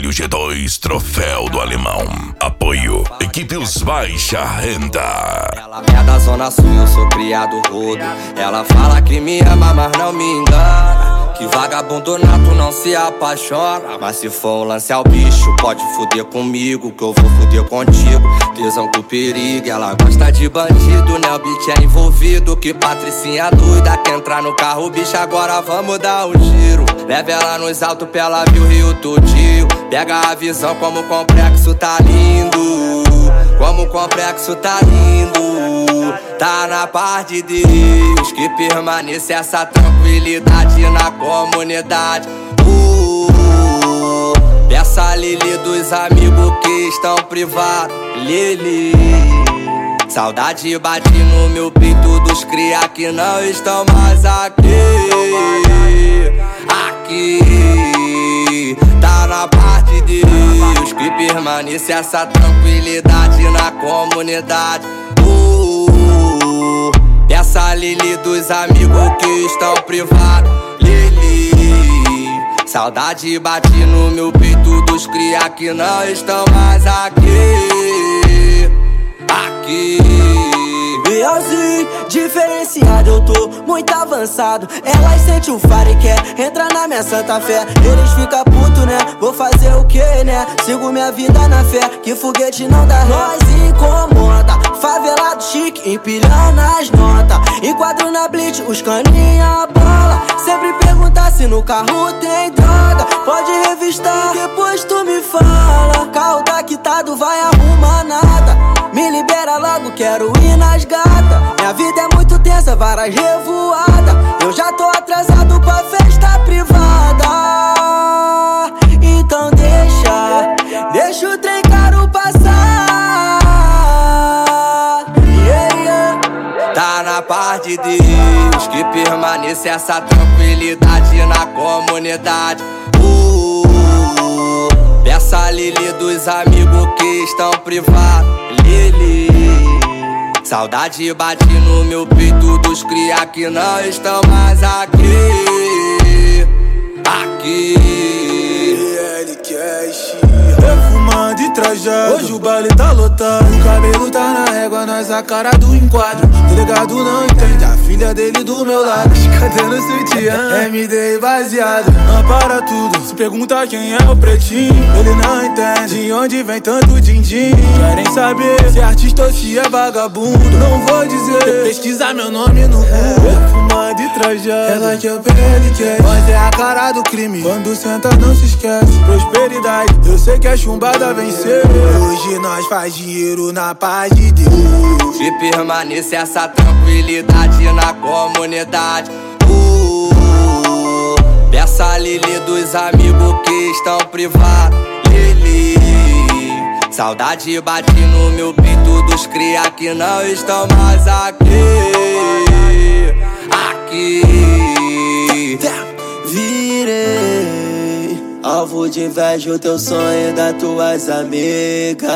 Espelho G2, troféu do alemão. Apoio, equipe Os Baixa Renda. Ela é da zona sul, eu sou criado rodo. Ela fala que me ama, mas não me engana. Que vagabundo nato não se apaixona. Mas se for um lance ao bicho, pode fuder comigo, que eu vou fuder contigo. Tesão com perigo, ela gosta de bandido, né? O beat é envolvido. Que patricinha doida, quer entrar no carro, bicho, agora vamos dar um giro. Leva ela nos altos pra ela ver o Rio tudinho. Pega a visão como o complexo tá lindo. Como o complexo tá lindo. Tá na paz de Deus que permanece essa tranquilidade na comunidade. Peça a Lili dos amigos que estão privados. Lili, saudade bate no meu peito dos cria que não estão mais aqui. Aqui tá na paz de Deus que permanece essa tranquilidade na comunidade. Peça a Lili dos amigos que estão privados. Lili, saudade bate no meu peito dos cria que não estão mais aqui. Aqui Bielzinho, diferenciado, eu tô muito avançado. Elas sentem o faro e quer entrar na minha santa fé. Eles ficam putos, né? Vou fazer o que, né? Sigo minha vida na fé, que foguete não dá ré. Nós incomoda, favelado chique, empilhando as notas. Enquadro na blitz, os caninha bola. Sempre perguntar se no carro tem droga. Pode revistar, depois tu me fala. Carro tá quitado, vai arrumar nada. Me libera logo, quero ir nas gatas. Minha vida é muito tensa, várias revoadas. Eu já tô atrasado pra festa privada. Então deixa o trem caro passar. Tá na paz de Deus que permanece essa tranquilidade na comunidade. Peça a Lili dos amigos que estão privados. Lili, saudade bate no meu peito dos cria que não estão mais aqui. Aqui perfumando e trajado, hoje o baile tá lotado. O cabelo tá na régua, nós a cara do enquadro. Delegado não entende, a filha dele do meu lado. Cadê no sutiã? MD baseado, não para tudo. Se pergunta quem é o pretinho, ele não entende de onde vem tanto din-din. Querem saber se é artista ou se é vagabundo. Não vou dizer, pesquisar meu nome no Google. Perfumando e trajado, ela que é o PLQ, mas é a cara do crime. Quando senta não se esquece, prosperidade, eu sei que a chumbada venceu. Hoje nós faz dinheiro na paz de Deus. Que permanece essa tranquilidade na comunidade. Peça a Lili dos amigos que estão privados. Lili, saudade bate no meu peito dos cria que não estão mais aqui. Aqui virei alvo de inveja o teu sonho das tuas amigas.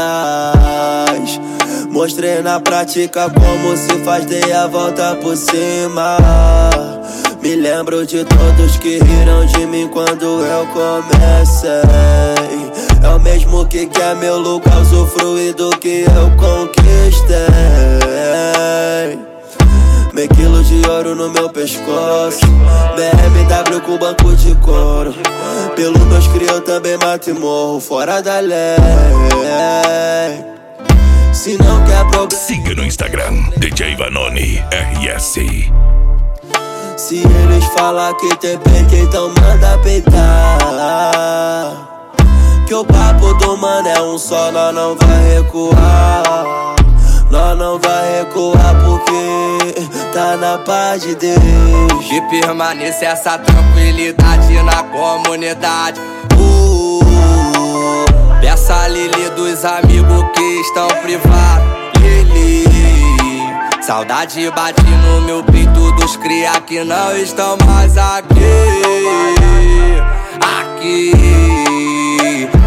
Mostrei na prática como se faz, dei a volta por cima. Me lembro de todos que riram de mim quando eu comecei. É o mesmo que quer meu lugar, usufruir do que eu conquistei. Meio quilo de ouro no meu pescoço, BMW com banco de couro. Pelo meus cria eu também mato e morro fora da lei. Se não quer problema, siga no Instagram, DJ Vanoni RS. se eles falar que tem peito, então manda peitar. Que o papo do mano é um só, nós não vai recuar. Nós não vai recuar porque tá na paz de Deus. Que permanece essa tranquilidade na comunidade. Peça a Lili dos amigos que estão privados. Lili, saudade bate no meu peito dos cria que não estão mais aqui. Aqui